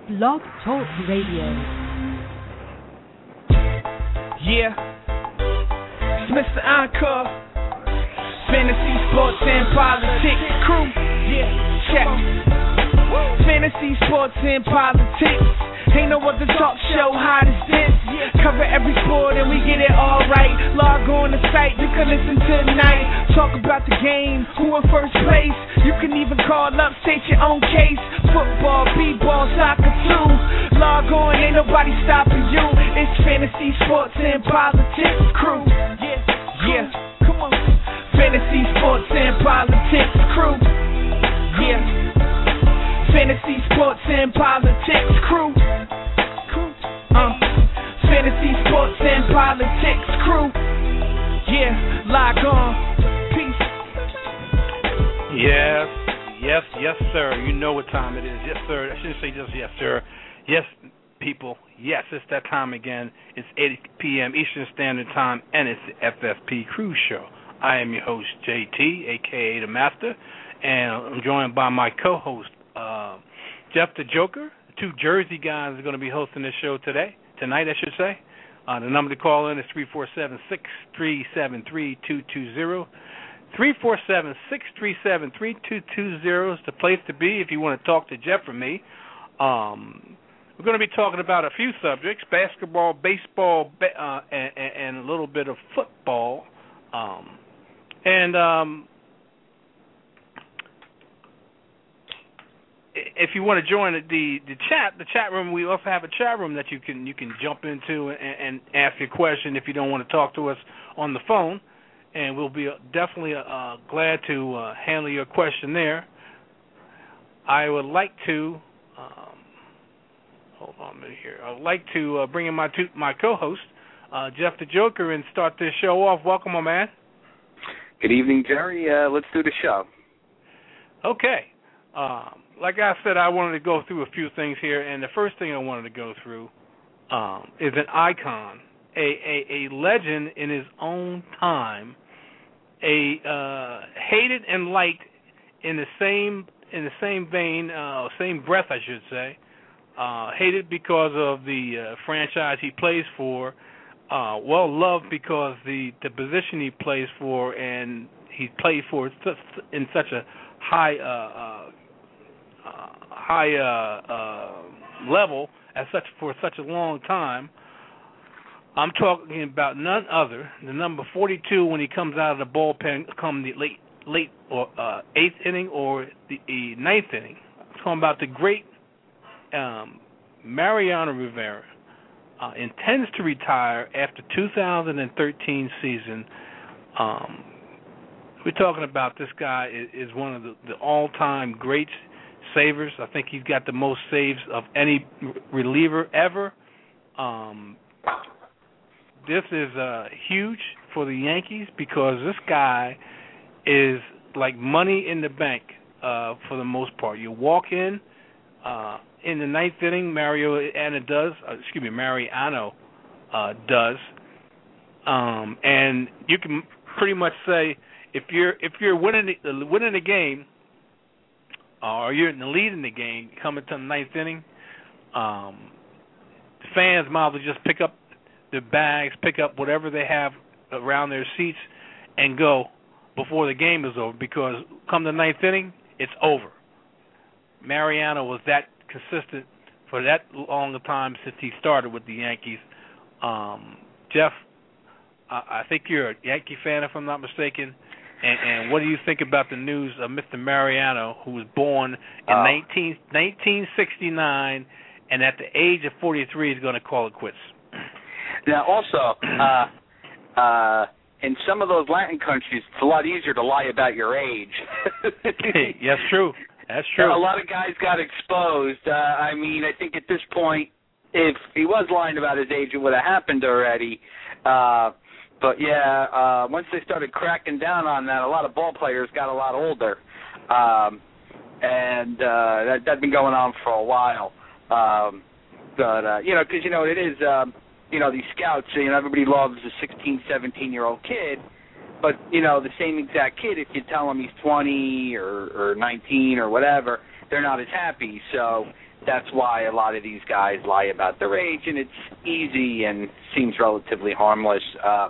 Blog Talk Radio. Yeah, it's Mr. Encore, Fantasy, Sports, and Politics crew. Yeah, check. Fantasy, Sports, and Politics. Ain't no other talk show hot as this. Cover every sport and we get it all right. Log on the site, you can listen tonight. Talk about the game, who in first place. You can even call up, state your own case. Football, b-ball, soccer too. Log on, ain't nobody stopping you. It's Fantasy, Sports, and Politics crew. Yeah, come on. Fantasy, Sports, and Politics crew. Yeah. Fantasy, Sports, and Politics crew. Fantasy, Sports, and Politics crew. Yeah, log on. Peace. Yes, sir. You know what time it is. Yes, sir. I shouldn't say just yes, sir. Yes, people. Yes, it's that time again. It's 8 p.m. Eastern Standard Time, and it's the FFP Crew Show. I am your host, JT, a.k.a. The Master, and I'm joined by my co-host, Jeff the Joker. The two Jersey guys are going to be hosting this show tonight, I should say. The number to call in is 347-637-3220. 347-637-3220 is the place to be if you want to talk to Jeff or me. We're going to be talking about a few subjects: basketball, baseball, and a little bit of football. If you want to join the chat room, we also have a chat room that you can jump into and ask your question if you don't want to talk to us on the phone, and we'll be definitely glad to handle your question there. I would like to hold on a minute here. I would like to bring in my co-host, Jeff the Joker, and start this show off. Welcome, my man. Good evening, Jerry. Let's do the show. Okay. Like I said, I wanted to go through a few things here, and the first thing I wanted to go through is an icon, a legend in his own time, a hated and liked in the same vein, same breath, I should say. Hated because of the franchise he plays for, well loved because the position he plays for, and he played for in such a high level for such a long time. I'm talking about none other than number 42 when he comes out of the bullpen, come the late or eighth inning or the ninth inning. I'm talking about the great Mariano Rivera. Intends to retire after 2013 season. We're talking about this guy is one of the all-time greats. Savers. I think he's got the most saves of any reliever ever. This is huge for the Yankees because this guy is like money in the bank for the most part. You walk in the ninth inning, Mariano does, and you can pretty much say if you're winning the game, or you're in the lead in the game, coming to the ninth inning, the fans might as well just pick up their bags, pick up whatever they have around their seats, and go before the game is over, because come the ninth inning, it's over. Mariano was that consistent for that long a time since he started with the Yankees. Jeff, I think you're a Yankee fan, if I'm not mistaken. And what do you think about the news of Mr. Mariano, who was born in 1969, and at the age of 43 is going to call it quits? Now, also, in some of those Latin countries, it's a lot easier to lie about your age. Yes, true. That's true. A lot of guys got exposed. I think at this point, if he was lying about his age, it would have happened already. But, yeah, once they started cracking down on that, a lot of ball players got a lot older. That's been going on for a while. Because, it is, these scouts, everybody loves a 16, 17-year-old kid. But, the same exact kid, if you tell him he's 20 or 19 or whatever, they're not as happy. So that's why a lot of these guys lie about their age, and it's easy and seems relatively harmless.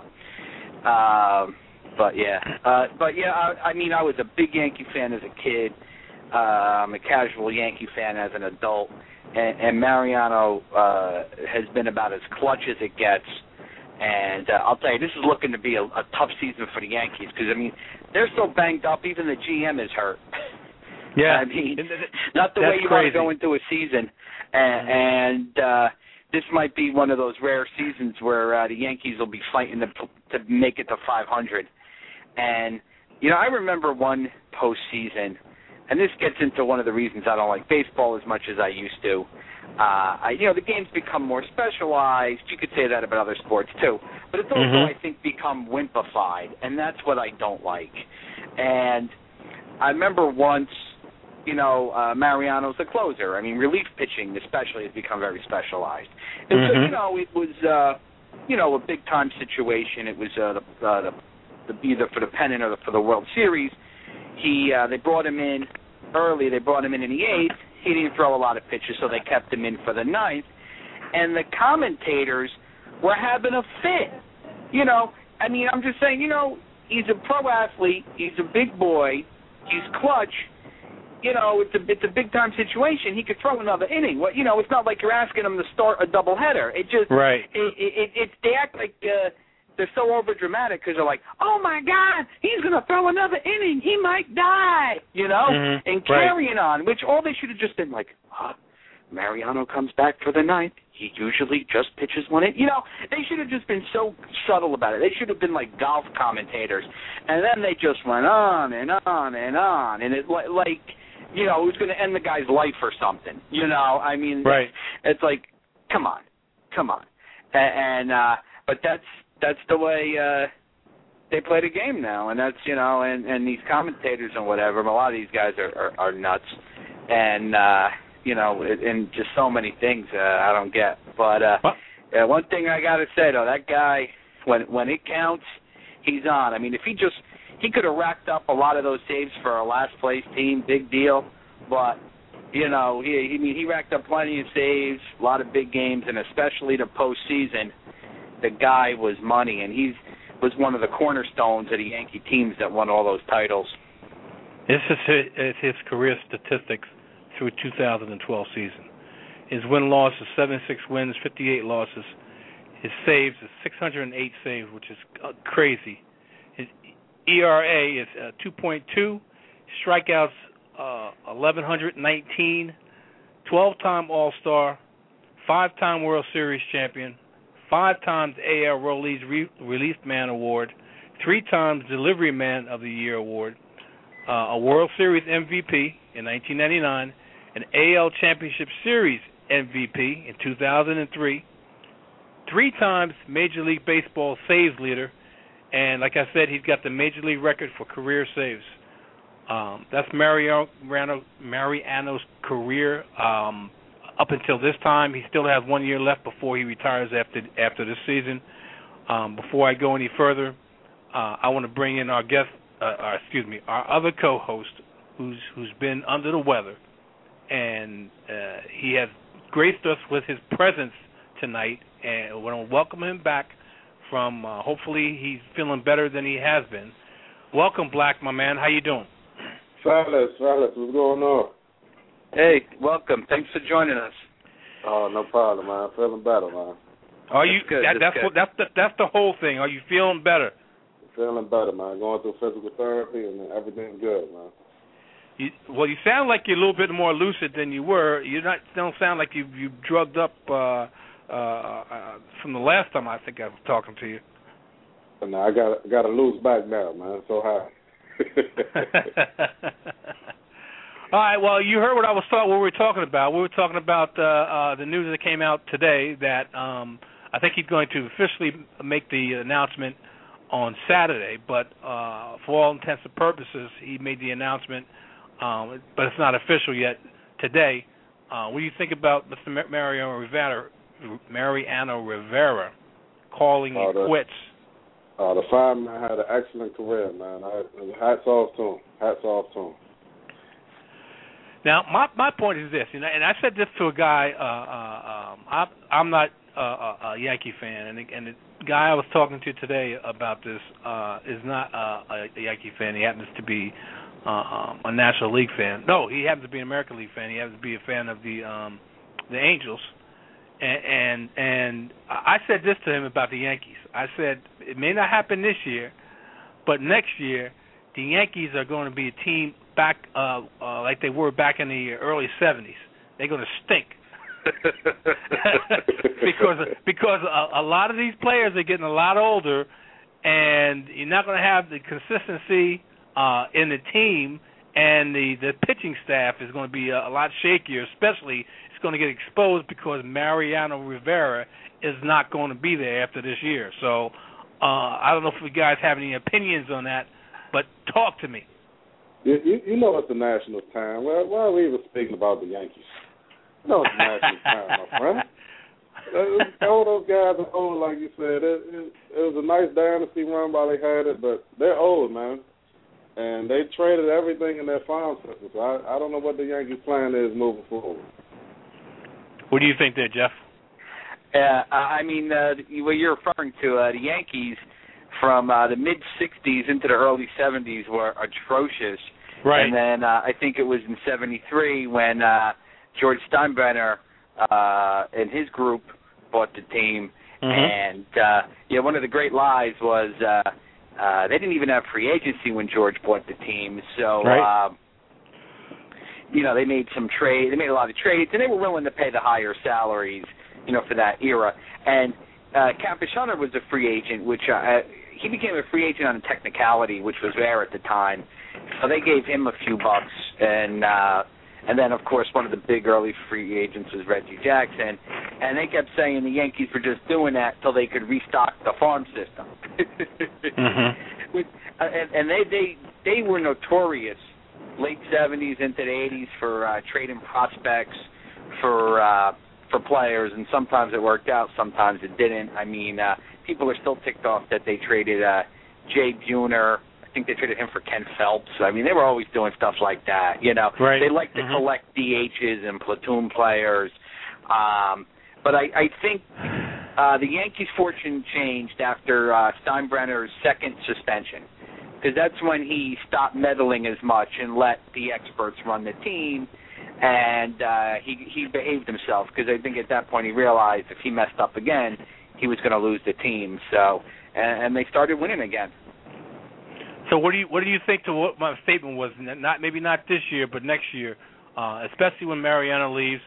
But yeah, I mean, I was a big Yankee fan as a kid. I'm a casual Yankee fan as an adult, and Mariano has been about as clutch as it gets. And I'll tell you, this is looking to be a tough season for the Yankees because, I mean, they're so banged up, even the GM is hurt. Yeah. I mean, not the way you want to go into a season. And this might be one of those rare seasons where the Yankees will be fighting to make it to 500. And, you know, I remember one postseason, and this gets into one of the reasons I don't like baseball as much as I used to. You know, the game's become more specialized. You could say that about other sports, too. But it's also, I think, become wimpified, and that's what I don't like. And I remember once, you know, Mariano's a closer. I mean, relief pitching especially has become very specialized. And so, you know, it was, you know, a big-time situation. It was either for the pennant or for the World Series. They brought him in early. They brought him in the 8th. He didn't throw a lot of pitches, so they kept him in for the 9th. And the commentators were having a fit. You know, I mean, I'm just saying, you know, he's a pro athlete. He's a big boy. He's clutch. You know, it's a big-time situation. He could throw another inning. Well, you know, it's not like you're asking him to start a doubleheader. It just they act like they're so over-dramatic because they're like, oh, my God, he's going to throw another inning. He might die, you know, and carrying on, which all they should have just been like, Mariano comes back for the 9th. He usually just pitches one inning. You know, they should have just been so subtle about it. They should have been like golf commentators. And then they just went on and on and on. And it like, you know, it was going to end the guy's life or something. You know, I mean, it's like, come on. And but that's the way they play the game now, and that's, you know, and these commentators and whatever, a lot of these guys are nuts, and you know, and just so many things I don't get. But one thing I gotta say though, that guy, when it counts, he's on. I mean, if he could have racked up a lot of those saves for a last place team, big deal, but you know, he racked up plenty of saves, a lot of big games, and especially the postseason. The guy was money, and he was one of the cornerstones of the Yankee teams that won all those titles. This is his career statistics through 2012 season. His win-loss is 76 wins, 58 losses. His saves is 608 saves, which is crazy. His ERA is 2.2. Strikeouts 1,119. 12-time All-Star. 5-time World Series champion. 5 times AL Rolle's Relief Man Award, 3 times Delivery Man of the Year Award, a World Series MVP in 1999, an AL Championship Series MVP in 2003, 3 times Major League Baseball saves leader, and like I said, he's got the Major League record for career saves. That's Mariano's career. Up until this time, he still has 1 year left before he retires after this season. Before I go any further, I want to bring in our guest, our other co-host, who's been under the weather, and he has graced us with his presence tonight, and we want to welcome him back from. Hopefully, he's feeling better than he has been. Welcome, Black, my man. How you doing? Fellas, what's going on? Hey, welcome. Thanks for joining us. Oh, no problem, man. Feeling better, man. Are you? That's the whole thing. Are you feeling better? Feeling better, man. Going through physical therapy and everything's good, man. You sound like you're a little bit more lucid than you were. Don't sound like you drugged up from the last time I think I was talking to you. No, I got a loose back now, man. So high. All right. Well, you heard what we were talking about. We were talking about the news that came out today that I think he's going to officially make the announcement on Saturday. But for all intents and purposes, he made the announcement, but it's not official yet today. What do you think about Mr. Mariano Rivera calling it quits? The fireman had an excellent career, man. Hats off to him. Now, my point is this, and I said this to a guy. I'm not a Yankee fan, and the guy I was talking to today about this is not a Yankee fan. He happens to be a National League fan. No, he happens to be an American League fan. He happens to be a fan of the Angels. And I said this to him about the Yankees. I said it may not happen this year, but next year the Yankees are going to be a team back like they were back in the early 70s. They're going to stink. because a lot of these players are getting a lot older, and you're not going to have the consistency in the team, and the pitching staff is going to be a lot shakier, especially it's going to get exposed because Mariano Rivera is not going to be there after this year. So I don't know if you guys have any opinions on that, but talk to me. You know it's the Nationals' time. Why are we even speaking about the Yankees? You know it's the Nationals' time, my friend. All those guys are old, like you said. It was a nice dynasty run while they had it, but they're old, man. And they traded everything in their farm system. So I don't know what the Yankees' plan is moving forward. What do you think there, Jeff? I mean, what you're referring to, the Yankees from the mid-'60s into the early '70s were atrocious. Right. And then I think it was in '73 when George Steinbrenner and his group bought the team. Mm-hmm. And, one of the great lies was they didn't even have free agency when George bought the team. So, right. They made some trade. They made a lot of trades, and they were willing to pay the higher salaries, for that era. And Campish Hunter was a free agent, which he became a free agent on a technicality, which was rare at the time. So they gave him a few bucks, and then, of course, one of the big early free agents was Reggie Jackson. And they kept saying the Yankees were just doing that so they could restock the farm system. Mm-hmm. And they were notorious, late 70s into the 80s, for trading prospects for players, and sometimes it worked out, sometimes it didn't. I mean, people are still ticked off that they traded Jay Buhner. I think they traded him for Ken Phelps. I mean, they were always doing stuff like that, Right. They like to collect DHs and platoon players. But I think the Yankees' fortune changed after Steinbrenner's second suspension, because that's when he stopped meddling as much and let the experts run the team, and he behaved himself, because I think at that point he realized if he messed up again, he was going to lose the team. So, and they started winning again. So what do you think to what my statement was? Maybe not this year, but next year, especially when Mariano leaves.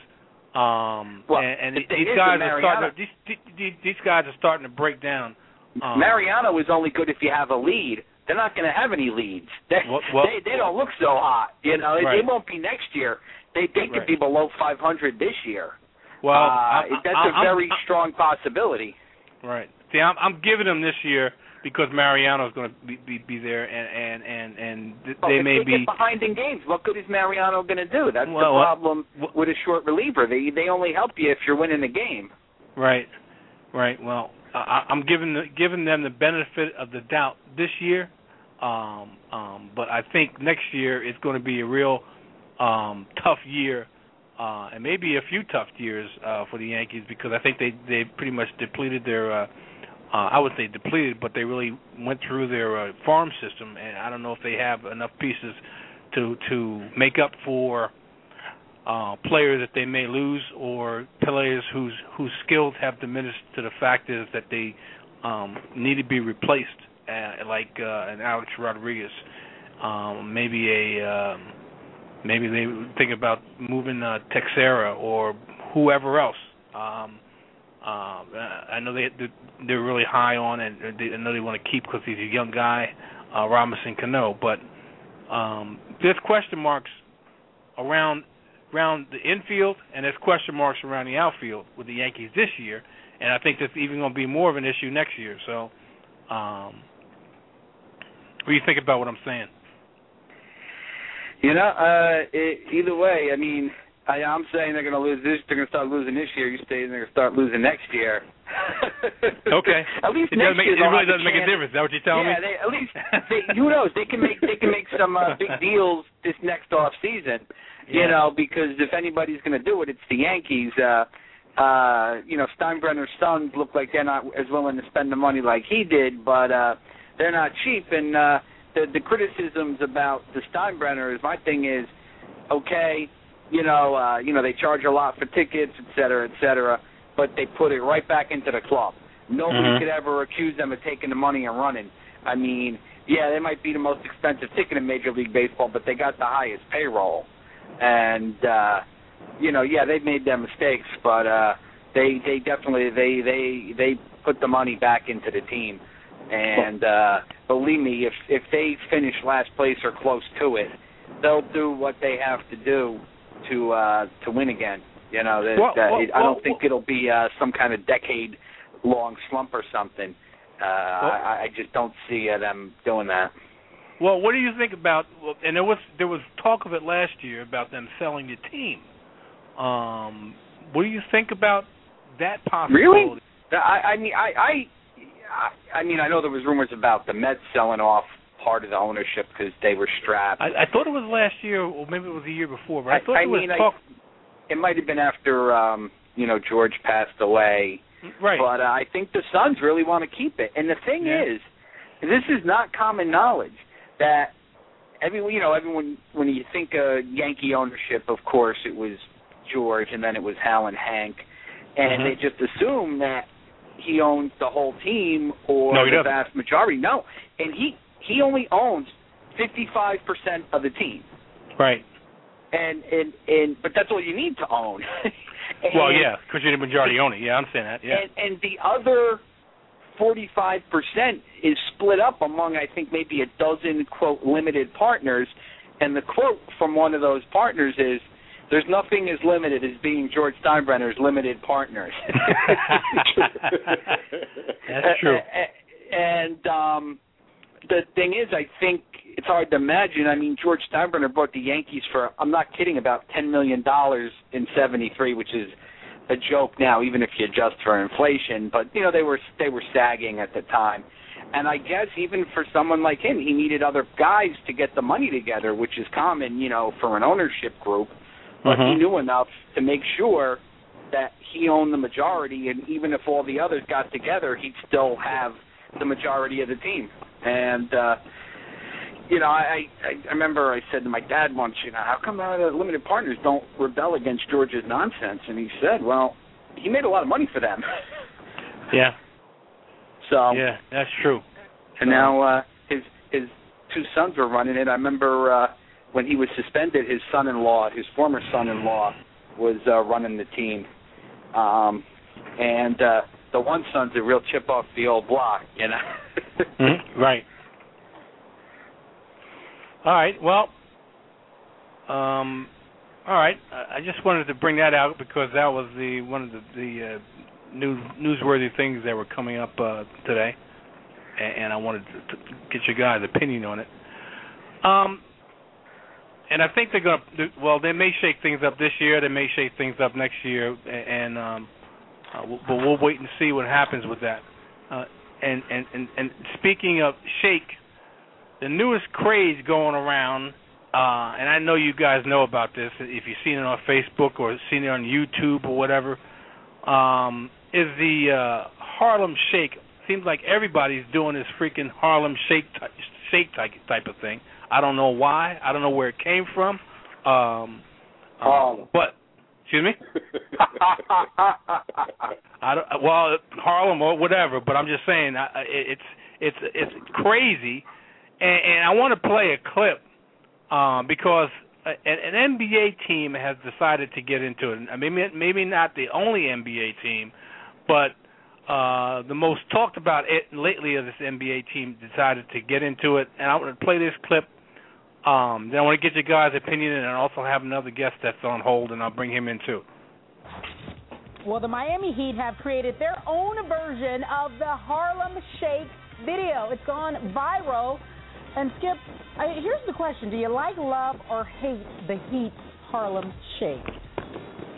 These guys are starting to break down. Mariano is only good if you have a lead. They're not going to have any leads. They don't look so hot. Right. They won't be next year. They could be below 500 this year. Well, that's a very strong possibility. Right. See, I'm giving them this year because Mariano's going to be there, and they may be get behind in games. What good is Mariano going to do? That's the problem with a short reliever. They only help you if you're winning the game. Right. Well, I'm giving them the benefit of the doubt this year, but I think next year it's going to be a real tough year, and maybe a few tough years for the Yankees, because I think they pretty much depleted their. I would say depleted, but they really went through their farm system, and I don't know if they have enough pieces to make up for players that they may lose, or players whose skills have diminished to the fact is that they need to be replaced, like an Alex Rodriguez. Maybe they think about moving Texera or whoever else. I know they're really high on, and I know they want to keep because he's a young guy, Robinson Cano. But there's question marks around the infield, and there's question marks around the outfield with the Yankees this year, and I think that's even going to be more of an issue next year. So, what do you think about what I'm saying? Either way, I mean, I'm saying they're going to lose this. They're going to start losing this year. You say they're going to start losing next year. Okay. At least it really doesn't make a difference. Is that what you're telling me? Yeah, at least who knows? They can make some big deals this next off season. Yeah. You know, because if anybody's going to do it, it's the Yankees. You know, Steinbrenner's sons look like they're not as willing to spend the money like he did, but they're not cheap. And the criticisms about the Steinbrenners, my thing is, okay, you know, they charge a lot for tickets, et cetera, but they put it right back into the club. Nobody could ever accuse them of taking the money and running. I mean, yeah, they might be the most expensive ticket in Major League Baseball, but they got the highest payroll. And, you know, yeah, they've made their mistakes, but they definitely, they put the money back into the team. And believe me, if they finish last place or close to it, they'll do what they have to do to win again. You know, I don't think it'll be some kind of decade-long slump or something. I just don't see them doing that. Well, what do you think about? And there was talk of it last year about them selling the team. What do you think about that possibility? Really? I mean, I know there was rumors about the Mets selling off part of the ownership because they were strapped. I thought it was last year, or maybe it was the year before. But I thought there was talk. It might have been after you know, George passed away. Right. But I think the Suns really want to keep it. And the thing is, this is not common knowledge that everyone, when you think of Yankee ownership, of course, it was George, and then it was Hal and Hank, and they just assume that he owns the whole team or the vast majority. No, and he only owns 55% of the team. Right. But that's all you need to own. Well, yeah, because you're the majority owner. Yeah, I'm saying that. Yeah. And the other 45% is split up among, I think, maybe a dozen, quote, limited partners. And the quote from one of those partners is, "There's nothing as limited as being George Steinbrenner's limited partners." That's true. And the thing is, I think it's hard to imagine. I mean, George Steinbrenner bought the Yankees for, I'm not kidding, about $10 million in '73, which is a joke now, even if you adjust for inflation. But, you know, they were sagging at the time. And I guess even for someone like him, he needed other guys to get the money together, which is common, you know, for an ownership group. But he knew enough to make sure that he owned the majority, and even if all the others got together, he'd still have the majority of the team. And, you know, I remember I said to my dad once, you know, how come the limited partners don't rebel against George's nonsense? And he said, well, he made a lot of money for them. Yeah. So. Yeah, that's true. And now his two sons were running it. I remember when he was suspended, his former son-in-law, was running the team. And the one son's a real chip off the old block, you know. Right. All right. Well, all right. I just wanted to bring that out because that was one of the newsworthy things that were coming up today, and I wanted to get your guys' opinion on it. And I think they're going to. Well, they may shake things up this year. They may shake things up next year, but we'll wait and see what happens with that. And speaking of shake, the newest craze going around, and I know you guys know about this if you've seen it on Facebook or seen it on YouTube or whatever, is the Harlem Shake. Seems like everybody's doing this freaking Harlem Shake type of thing. I don't know why. I don't know where it came from. But excuse me. Harlem or whatever. But I'm just saying it's crazy. And I want to play a clip because an NBA team has decided to get into it. I mean, maybe not the only NBA team, but the most talked about it lately of this NBA team decided to get into it. And I want to play this clip. Then I want to get your guys' opinion, and I also have another guest that's on hold, and I'll bring him in too. Well, the Miami Heat have created their own version of the Harlem Shake video. It's gone viral. And Skip, here's the question. Do you like, love, or hate the Heat's Harlem Shake?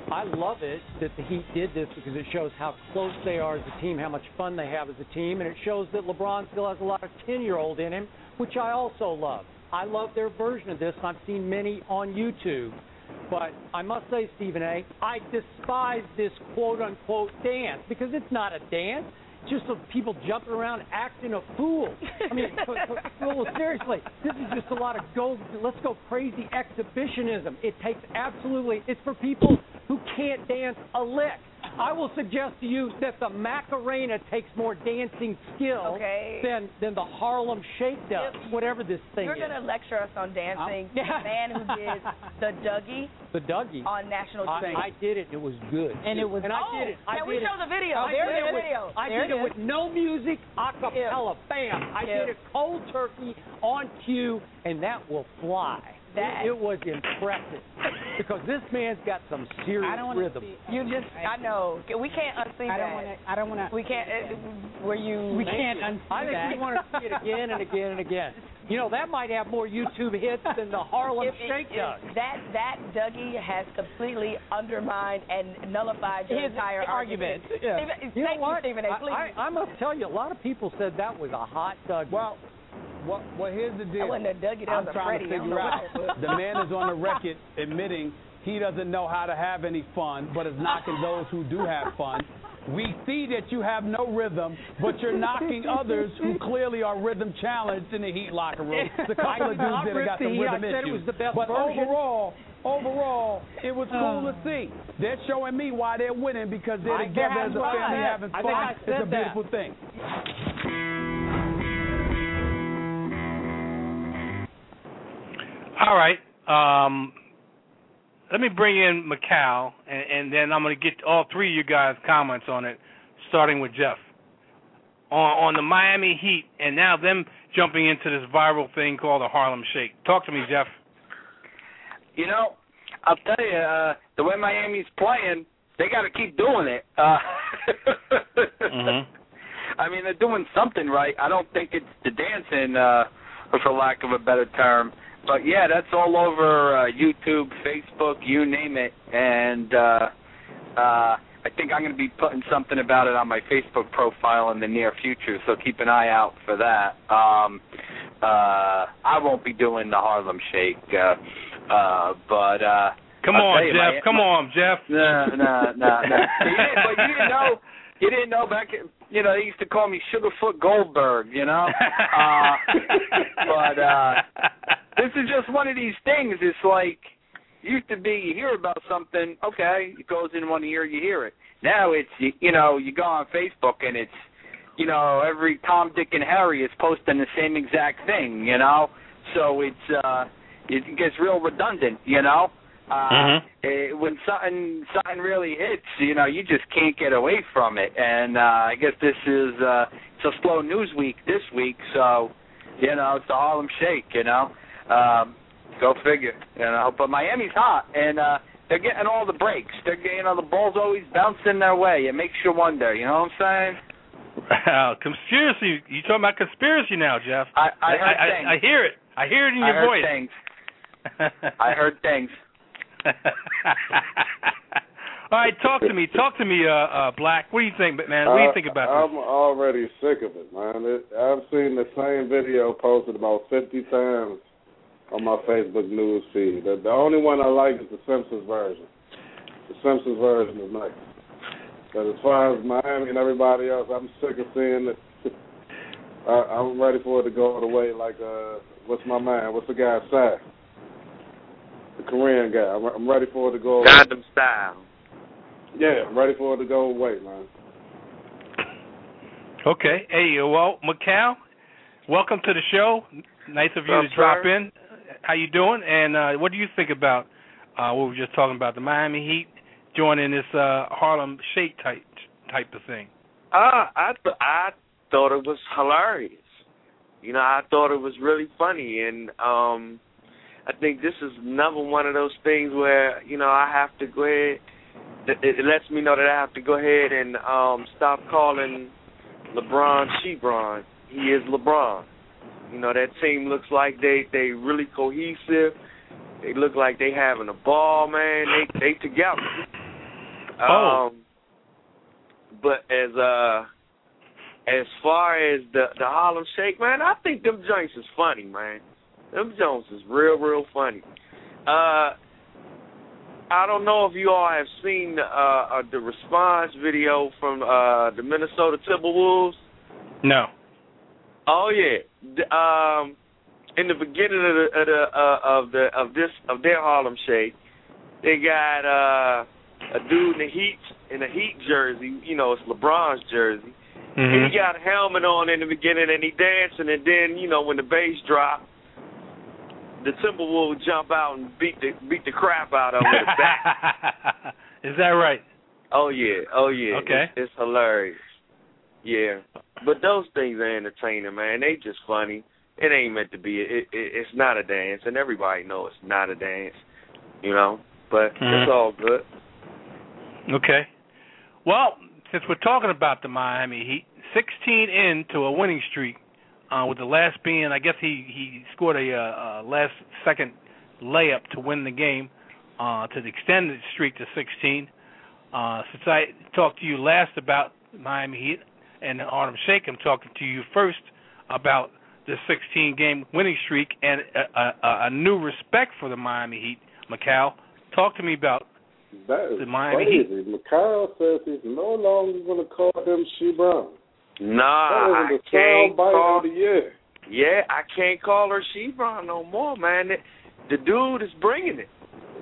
I love it that the Heat did this because it shows how close they are as a team, how much fun they have as a team, and it shows that LeBron still has a lot of 10-year-old in him, which I also love. I love their version of this, and I've seen many on YouTube. But I must say, Stephen A., I despise this quote-unquote dance because it's not a dance. Just of people jumping around acting a fool. I mean, well, seriously, this is just a lot of let's go crazy exhibitionism. It takes it's for people who can't dance a lick. I will suggest to you that the Macarena takes more dancing skill than the Harlem Shake does, whatever this thing is. You're going to lecture us on dancing. The man who did the Dougie on national TV. I did it. It was good. And it was. And I did it. Can we show the video? There's the video. I did it with no music, a cappella. Bam. I did it cold turkey on cue, and that will fly. It was impressive because this man's got some serious rhythm. I know. We can't unsee that. I don't want to. We can't. We can't unsee I think we want to see it again and again and again. You know, that might have more YouTube hits than the Harlem Shake does. That Dougie has completely undermined and nullified your entire argument. Yeah. Thank you, Stephen A. Please. I must tell you, a lot of people said that was a hot Dougie. Well, here's the deal. I wasn't a Dougie, I'm trying to figure out. The man is on the record admitting he doesn't know how to have any fun, but is knocking those who do have fun. We see that you have no rhythm, but you're knocking others who clearly are rhythm challenged in the Heat locker room. The couple of dudes that have got some rhythm issues. But overall, it was cool to see. They're showing me why they're winning because they're together as a family having fun. It's a beautiful thing. All right. Let me bring in Macau, and then I'm going to get all three of you guys' comments on it, starting with Jeff. On the Miami Heat, and now them jumping into this viral thing called the Harlem Shake. Talk to me, Jeff. You know, I'll tell you, the way Miami's playing, they got to keep doing it. I mean, they're doing something right. I don't think it's the dancing, for lack of a better term. But, yeah, that's all over YouTube, Facebook, you name it. And I think I'm going to be putting something about it on my Facebook profile in the near future, so keep an eye out for that. I won't be doing the Harlem Shake, but... Come on, Jeff. Come on, Jeff. No. But you didn't know back, they used to call me Sugarfoot Goldberg, But this is just one of these things. It's like, used to be you hear about something, okay, it goes in one ear, you hear it. Now it's, you go on Facebook and it's, every Tom, Dick, and Harry is posting the same exact thing, So it gets real redundant, When something really hits, you just can't get away from it. And I guess this is it's a slow news week this week, so it's the Harlem Shake. Go figure. But Miami's hot, and they're getting all the breaks. They're getting the ball's always bouncing their way. It makes you wonder. You know what I'm saying? Conspiracy. You talking about conspiracy now, Jeff? I heard things. I hear it. I hear it in your voice. Things. I heard things. All right, talk to me, Black. What do you think, man? What do you think about this? I'm already sick of it, man. I've seen the same video posted about 50 times on my Facebook news feed. The only one I like is the Simpsons version. The Simpsons version is nice. But as far as Miami and everybody else, I'm sick of seeing it. I'm ready for it to go away like, what's my man? What's the guy, Sai? The Korean guy. I'm ready for it to go away. Gangnam Style. Yeah, I'm ready for it to go away, man. Okay. Hey, well, Macau, welcome to the show. Nice of you to drop in. How you doing? And what do you think about what we were just talking about, the Miami Heat joining this Harlem Shake type of thing? I thought it was hilarious. I thought it was really funny, and I think this is another one of those things where, I have to go ahead. It lets me know that I have to go ahead and stop calling LeBron Shebron. He is LeBron. That team looks like they really cohesive. They look like they having a ball, man. They together. But as far as the Harlem Shake, man, I think them joints is funny, man. Them joints is real funny. I don't know if you all have seen the response video from the Minnesota Timberwolves. No. Oh yeah. In the beginning of their Harlem Shake, they got a dude in a Heat jersey. You know, it's LeBron's jersey. Mm-hmm. And he got a helmet on in the beginning, and he dancing, and then, you know, when the bass dropped, the Timberwolves jump out and beat the crap out of him with a bat. Is that right? Oh yeah. Okay. It's hilarious. Yeah, but those things are entertaining, man. They just funny. It ain't meant to be. It's not a dance, and everybody knows it's not a dance, you know. But it's all good. Okay. Well, since we're talking about the Miami Heat, 16 into a winning streak, with the last being, I guess he scored a last-second layup to win the game, to extend the streak to 16. Since I talked to you last about Miami Heat and Harlem Shake, I'm talking to you first about the 16-game winning streak and a new respect for the Miami Heat. Mikal, talk to me about the Miami Heat. Mikal says he's no longer going to call them She-Brown. Nah, I can't call. Of the year. Yeah, I can't call her She-Brown no more, man. The dude is bringing it.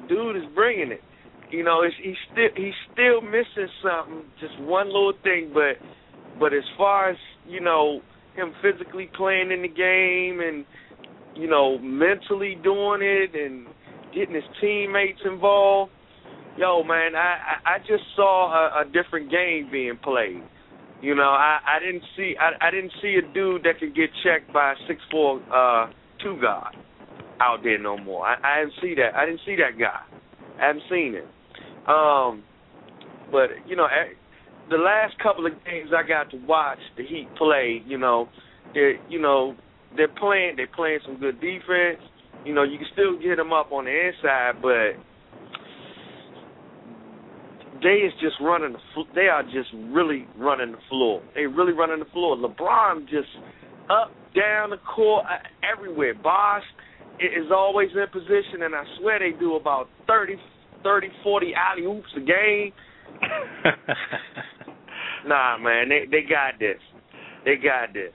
You know, he's still missing something, just one little thing. But as far as, you know, him physically playing in the game and, you know, mentally doing it and getting his teammates involved, yo, man, I just saw a different game being played. You know, I didn't see a dude that could get checked by a 6'4" 2 guard out there no more. I didn't see that. I didn't see that guy. I haven't seen it. But you know, the last couple of games I got to watch the Heat play, you know, they're playing some good defense. You know, you can still get them up on the inside, but they are just really running the floor. They really running the floor. LeBron just up, down the court, everywhere. Bosh is always in position, and I swear they do about 30, 40 alley-oops a game. Nah, man, they got this. They got this.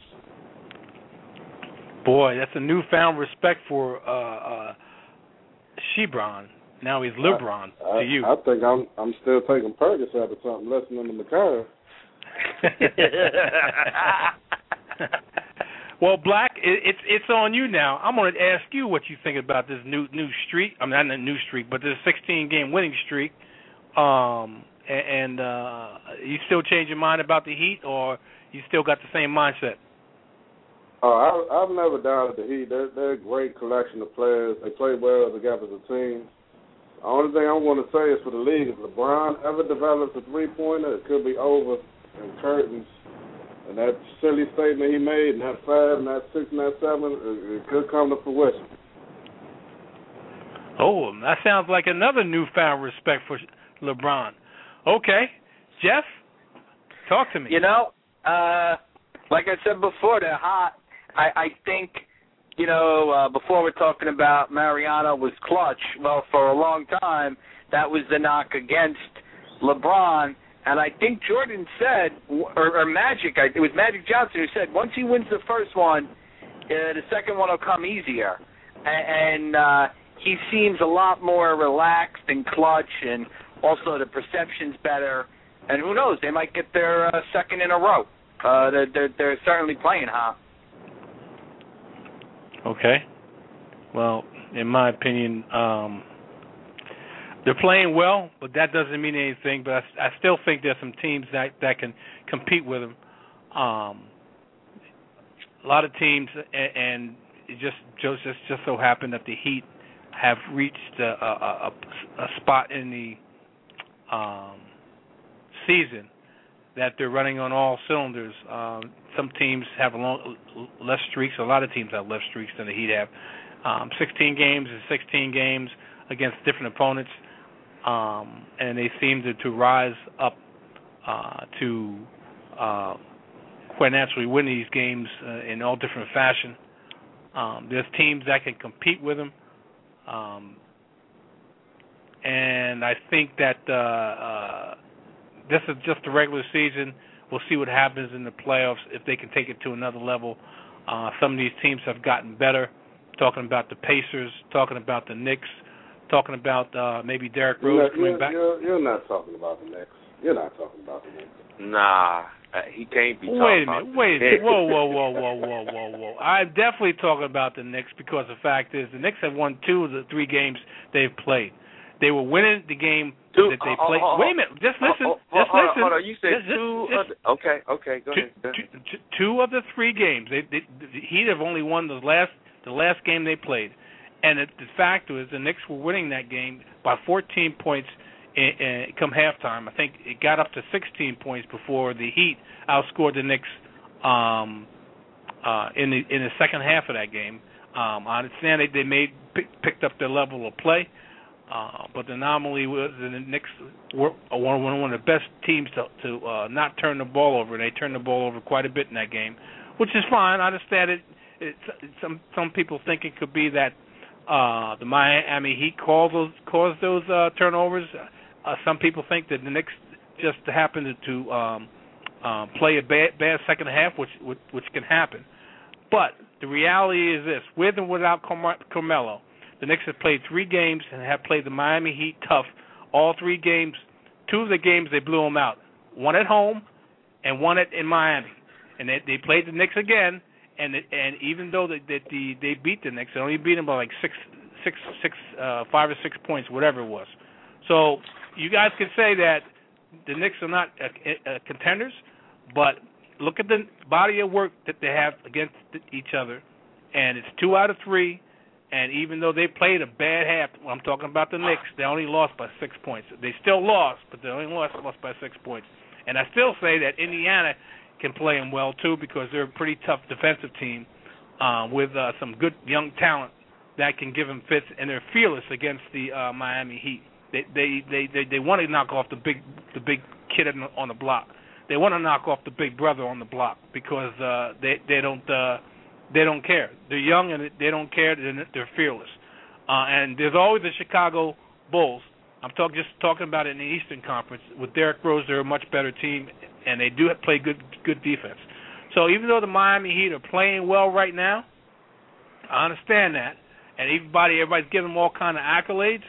Boy, that's a newfound respect for She-Brown. Now he's LeBron to you. I think I'm still taking Percocet or something, listening to Mikal. Well, Black, it's on you now. I'm going to ask you what you think about this new streak. I mean, not a new streak, but this 16-game winning streak. And you still change your mind about the Heat, or you still got the same mindset? Oh, I've never doubted the Heat. They're a great collection of players. They play well together as a team. The only thing I'm going to say is for the league, if LeBron ever develops a three-pointer, it could be over in curtains. And that silly statement he made, and that 5, and that 6, and that 7, it could come to fruition. Oh, that sounds like another newfound respect for LeBron. Okay. Jeff, talk to me. You know, like I said before, they're hot. I think, you know, before we're talking about Mariano was clutch. Well, for a long time, that was the knock against LeBron. And I think Jordan said, or Magic, it was Magic Johnson who said, once he wins the first one, the second one will come easier. And he seems a lot more relaxed and clutch, and also the perception's better. And who knows, they might get their second in a row. They're certainly playing hot. Okay. Well, in my opinion, they're playing well, but that doesn't mean anything. But I still think there's some teams that can compete with them. A lot of teams, and it just so happened that the Heat have reached a spot in the season that they're running on all cylinders. Some teams have less streaks. A lot of teams have less streaks than the Heat have. 16 games is 16 games against different opponents. and they seem to rise up to quite naturally win these games in all different fashion. There's teams that can compete with them, and I think that this is just the regular season. We'll see what happens in the playoffs if they can take it to another level. Some of these teams have gotten better. Talking about the Pacers, talking about the Knicks, talking about maybe Derrick Rose coming back. You're not talking about the Knicks. You're not talking about the Knicks. Nah, he can't be talking about the Knicks. Wait a minute. Whoa. I'm definitely talking about the Knicks because the fact is the Knicks have won 2 of the 3 games they've played. They were winning the game that they played. Wait a minute. Just listen. Hold on. You said okay, go ahead. 2 of the 3 games. The Heat have only won the last game they played. And the fact was the Knicks were winning that game by 14 points come halftime. I think it got up to 16 points before the Heat outscored the Knicks in the second half of that game. I understand they picked up their level of play, but the anomaly was that the Knicks were one of the best teams to not turn the ball over. They turned the ball over quite a bit in that game, which is fine. I understand it. Some people think it could be that the Miami Heat caused those turnovers. Some people think that the Knicks just happened to play a bad second half, which can happen. But the reality is this: with and without Carmelo, the Knicks have played 3 games and have played the Miami Heat tough. All 3 games, 2 of the games they blew them out. 1 at home and 1 in Miami. And they played the Knicks again. And even though they beat the Knicks, they only beat them by like 5 or 6 points, whatever it was. So you guys can say that the Knicks are not contenders, but look at the body of work that they have against each other, and it's 2 out of 3. And even though they played a bad half, I'm talking about the Knicks, they only lost by 6 points. They still lost, but they only lost by 6 points. And I still say that Indiana can play them well too because they're a pretty tough defensive team with some good young talent that can give them fits, and they're fearless against the Miami Heat. They want to knock off the big kid on the block. They want to knock off the big brother on the block because they don't care. They're young and they don't care. They're fearless. And there's always the Chicago Bulls. I'm just talking about it in the Eastern Conference. With Derrick Rose, they're a much better team, and they do play good defense. So even though the Miami Heat are playing well right now, I understand that, and everybody's giving them all kind of accolades.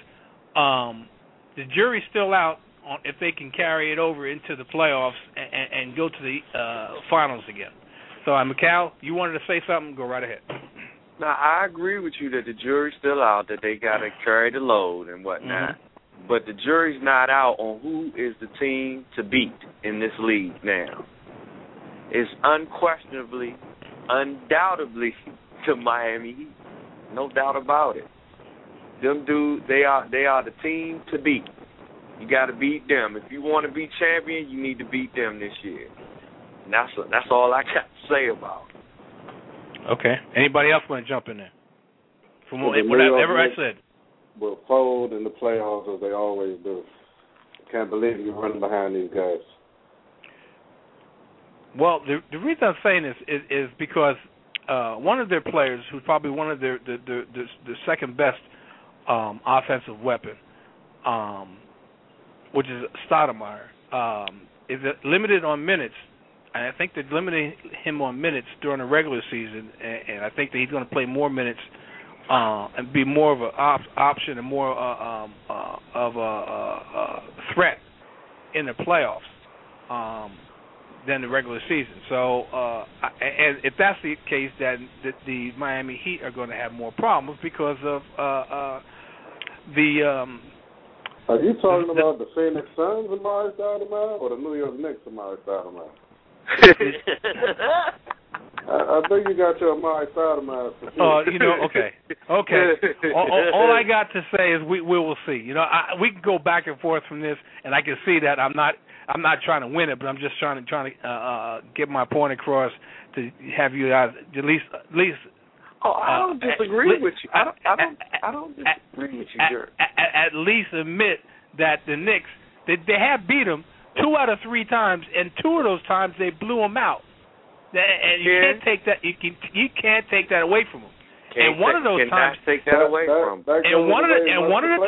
The jury's still out on if they can carry it over into the playoffs and go to the finals again. So, Mikal, you wanted to say something? Go right ahead. Now, I agree with you that the jury's still out, that they got to carry the load and whatnot. Mm-hmm. But the jury's not out on who is the team to beat in this league now. It's unquestionably, undoubtedly the Miami Heat. No doubt about it. Them dudes, they are the team to beat. You got to beat them. If you want to be champion, you need to beat them this year. And that's all I got to say about it. Okay. Anybody else want to jump in there? From whatever I said. Will fold in the playoffs as they always do. Can't believe you're running behind these guys. Well, the reason I'm saying this is because one of their players, who's probably one of their second best offensive weapon, which is Stoudemire, is limited on minutes. And I think they're limiting him on minutes during the regular season, and I think that he's going to play more minutes and be more of an option and more of a threat in the playoffs than the regular season. So, and if that's the case, then the Miami Heat are going to have more problems because of the. Are you talking about the Phoenix Suns, Amar'e Stoudemire, or the New York Knicks, Amar'e Stoudemire? I think you got your Amar'e Stoudemire. Okay. All I got to say is we will see. We can go back and forth from this, and I can see that I'm not trying to win it, but I'm just trying to get my point across to have you guys at least. Oh, I don't disagree with you. I don't disagree with you, Jerry. At least admit that the Knicks, they have beat them 2 out of 3 times, and 2 of those times they blew them out. And you can't take that. You can't take that away from them. And one of those times, take that away from them. And one of the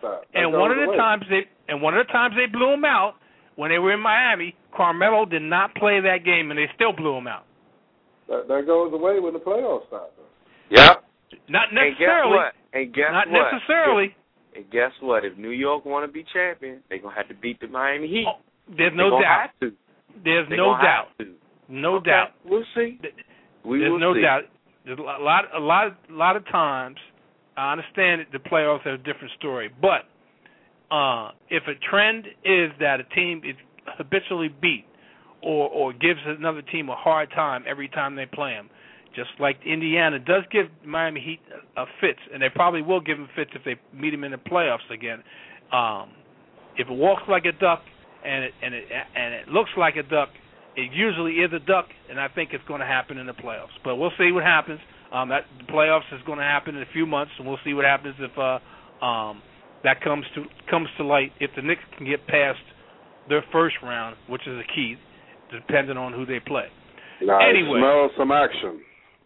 times they blew them out when they were in Miami. Carmelo did not play that game, and they still blew them out. That goes away when the playoffs start. Yep. Not necessarily. And guess not what? necessarily. And guess what? If New York want to be champion, they're going to have to beat the Miami Heat. Oh, there's no doubt. There's no doubt. No doubt. We'll see. There's no doubt. There's a lot of times, I understand that the playoffs are a different story, but if a trend is that a team is habitually beat or gives another team a hard time every time they play them, just like Indiana does give Miami Heat a fits, and they probably will give them fits if they meet them in the playoffs again. If it walks like a duck and it looks like a duck, it usually is a duck, and I think it's going to happen in the playoffs. But we'll see what happens. The playoffs is going to happen in a few months, and we'll see what happens if that comes to light. If the Knicks can get past their first round, which is a key, depending on who they play. Anyway, smell some action.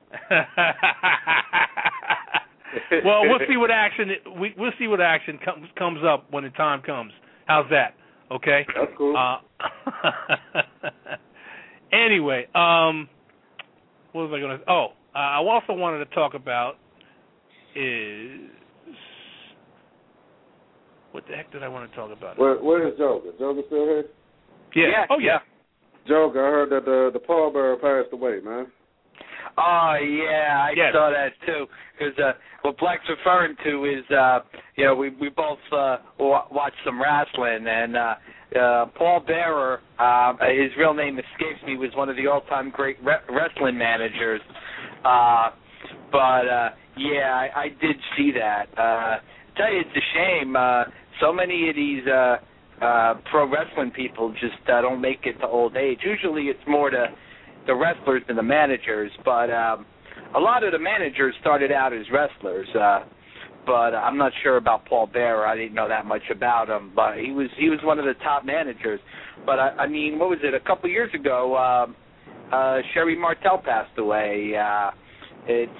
Well, we'll see what action we'll see what action comes up when the time comes. How's that? Okay. That's cool. Anyway, what was I going to? Oh, I also wanted to talk about is what the heck did I want to talk about? Where is Joker? Joker still here? Yeah. Oh yeah. Joker, I heard that the pallbearer passed away, man. Oh yeah, I saw that too. Because what Black's referring to is, we both watched some wrestling, and Paul Bearer, his real name escapes me, was one of the all-time great wrestling managers. I did see that. Tell you, it's a shame. So many of these pro wrestling people just don't make it to old age. Usually, it's more the wrestlers than the managers, but a lot of the managers started out as wrestlers. But I'm not sure about Paul Bearer. I didn't know that much about him, but he was one of the top managers. But I mean, what was it? A couple years ago, Sherry Martel passed away. It's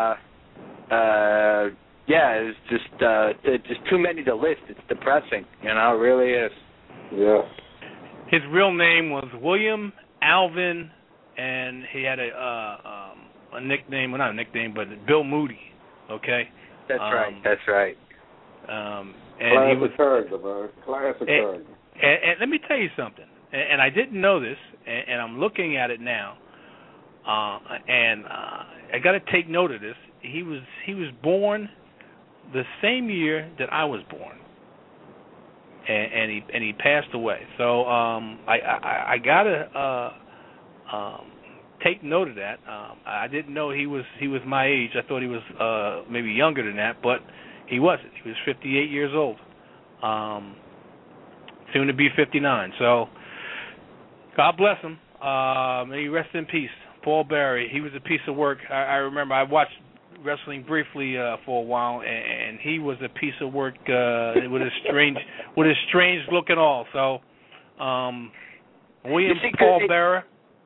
just too many to list. It's depressing, it really is. Yeah. His real name was William Alvin, and he had a nickname, well, not a nickname, but Bill Moody. Okay. That's right. And classic he was character, man. Classic character. And let me tell you something. And I didn't know this, and I'm looking at it now. And I got to take note of this. He was born the same year that I was born, and he passed away. So I gotta take note of that. I didn't know he was my age. I thought he was maybe younger than that, but he wasn't. He was 58 years old, soon to be 59. So God bless him. May he rest in peace. Paul Bearer, he was a piece of work. I remember I watched wrestling briefly for a while, and he was a piece of work with a strange look and all. So, William Paul Bearer.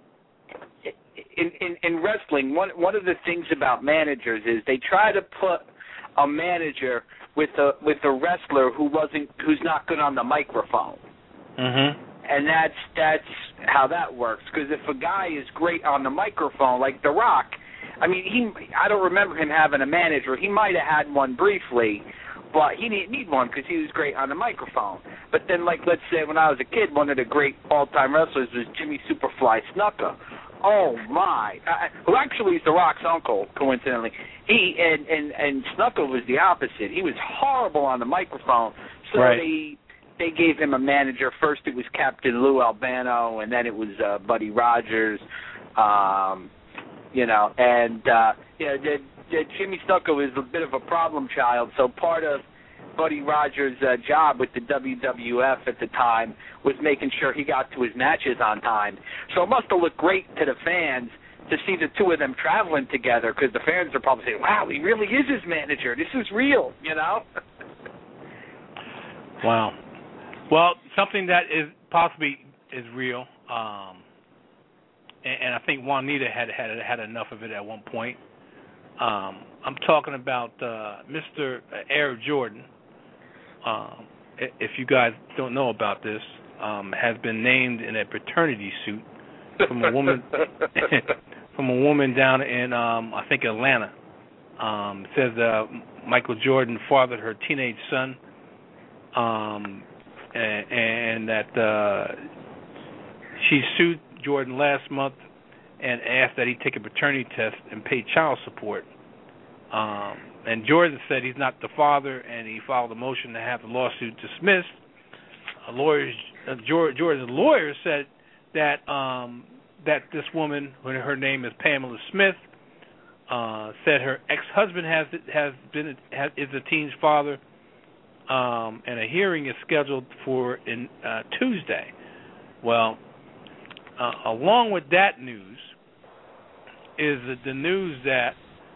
In wrestling, one of the things about managers is they try to put a manager with a wrestler who's not good on the microphone. Mm-hmm. And that's how that works. Because if a guy is great on the microphone, like The Rock, I mean, I don't remember him having a manager. He might have had one briefly, but he didn't need one because he was great on the microphone. But then, like, let's say when I was a kid, one of the great all-time wrestlers was Jimmy Superfly Snuka. Oh my! Who actually is The Rock's uncle, coincidentally. He and Snuka was the opposite. He was horrible on the microphone. So right. They gave him a manager. First it was Captain Lou Albano, and then it was Buddy Rogers. Jimmy Snuka was a bit of a problem child. So part of Buddy Rogers' job with the WWF at the time was making sure he got to his matches on time. So it must have looked great to the fans to see the two of them traveling together, because the fans are probably saying, wow, he really is his manager. This is real, Wow. Well, something that is possibly is real, and I think Juanita had enough of it at one point. I'm talking about Mr. Air Jordan. If you guys don't know about this, has been named in a paternity suit from a woman down in I think Atlanta. It says Michael Jordan fathered her teenage son, and that she sued Jordan last month and asked that he take a paternity test and pay child support. And Jordan said he's not the father, and he filed a motion to have the lawsuit dismissed. Jordan's lawyer said that that this woman, her name is Pamela Smith, said her ex-husband is the teen's father, and a hearing is scheduled for Tuesday. Well, along with that news is the news that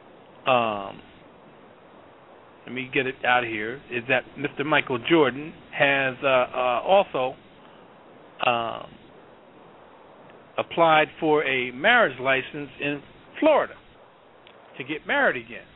let me get it out of here, is that Mr. Michael Jordan has also applied for a marriage license in Florida to get married again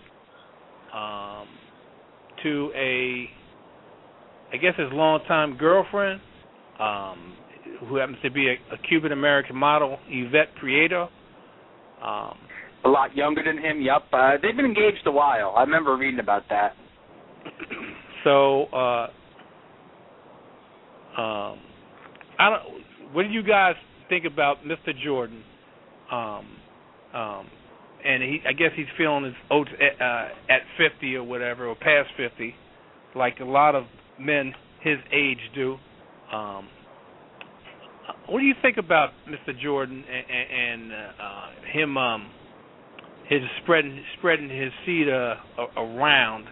to I guess his longtime girlfriend, who happens to be a Cuban-American model, Yvette Prieto. A lot younger than him, yep. They've been engaged a while. I remember reading about that. So, what do you guys think about Mr. Jordan? And I guess he's feeling his oats at 50 or whatever, or past 50, like a lot of men his age do. What do you think about Mr. Jordan and him? His spreading his seed around,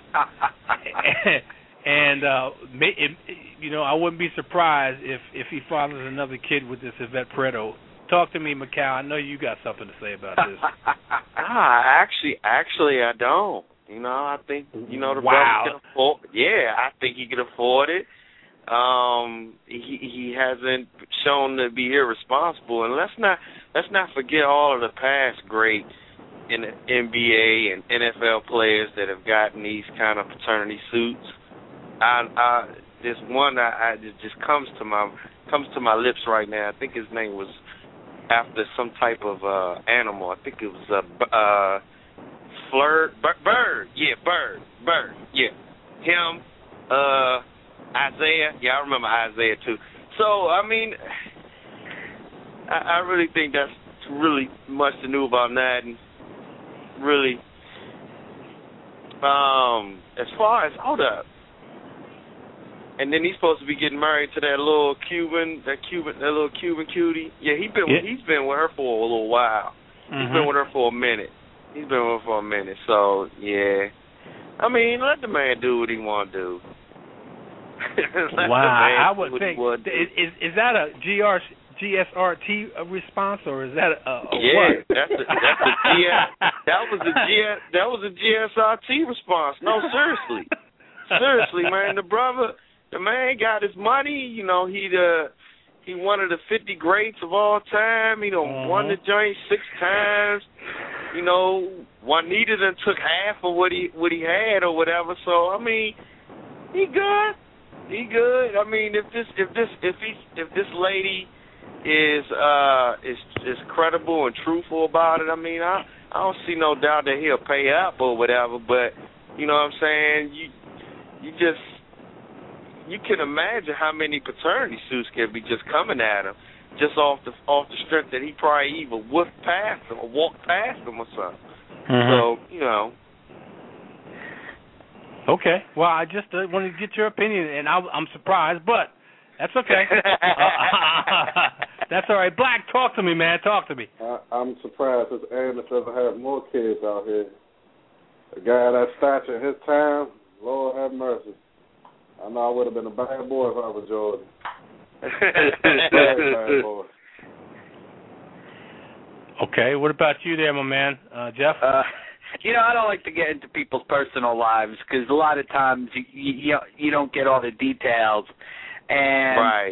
and I wouldn't be surprised if he fathers another kid with this Yvette Prieto. Talk to me, Macau. I know you got something to say about this. Actually, I don't. I think the brother can afford. Yeah, I think he can afford it. He hasn't shown to be irresponsible, and let's not forget all of the past great in the NBA and NFL players that have gotten these kind of paternity suits. There's one that just comes to my lips right now. I think his name was after some type of animal. I think it was Bird. Yeah, Bird. Yeah, him. Isaiah. Yeah, I remember Isaiah too. So I mean, I really think that's really much to know about that, and really, as far as hold up, and then he's supposed to be getting married to that little Cuban cutie. Yeah, he's been with her for a little while. Mm-hmm. He's been with her for a minute. So yeah, I mean, let the man do what he want to do. Wow, I would think is that a GSRT response, or is that a yeah? What? That was a GSRT response. No, seriously, man. The man got his money. He one of the 50 greats of all time. He won the joint 6 times. Juanita done took half of what he had or whatever. So I mean, he good. I mean, if this lady is credible and truthful about it, I mean, I don't see no doubt that he'll pay up or whatever. But you know what I'm saying? You can imagine how many paternity suits can be just coming at him, just off the strength that he probably either walked past them or something. Mm-hmm. So Okay. Well, I just wanted to get your opinion, and I'm surprised, but that's okay. That's all right. Black, talk to me, man. Talk to me. I'm surprised this Amos ever had more kids out here. A guy that stature in his time, Lord have mercy. I know I would have been a bad boy if I was Jordan. Bad boy. Okay. What about you there, my man, Jeff? I don't like to get into people's personal lives because a lot of times you don't get all the details. and